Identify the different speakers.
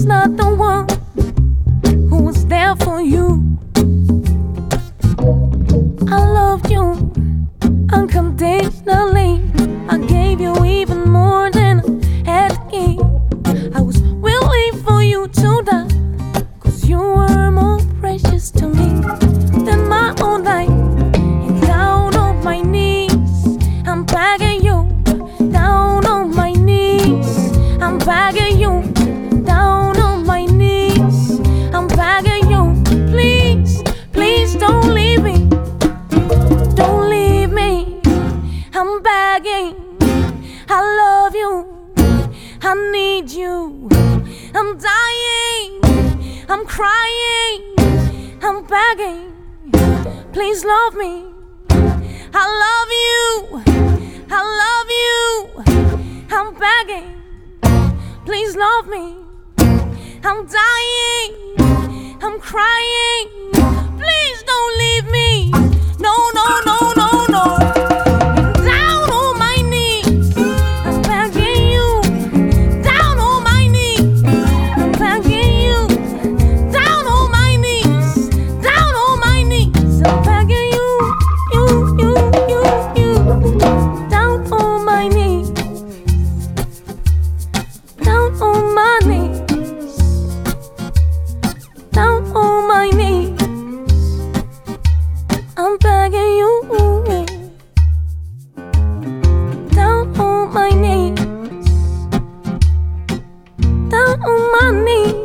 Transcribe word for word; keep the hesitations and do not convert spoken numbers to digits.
Speaker 1: was not the one who was there for you. I loved you unconditionally. I gave you even more than I had to give. I was willing for you to die, 'cause you were more precious to me than my own life. And down on my knees, I'm begging you. Down on my knees, I'm begging you. Down on my knees, I'm begging you. Please, please don't leave me. Don't leave me. I'm begging. I love you. I need you. I'm dying. I'm crying. I'm begging. Please love me. I love you. I love you. I'm begging. Please love me. I'm dying. I'm crying. Please don't leave me. No, no, no, no, no. Down on my knees, I'm begging you. Down on my knees, I'm begging you. Down on my knees, down on my knees, I'm begging you. You, you, you, you. Down on my knees. Down on my knees. Down on my knees. I'm begging you. Down on my knees. Down on my knees.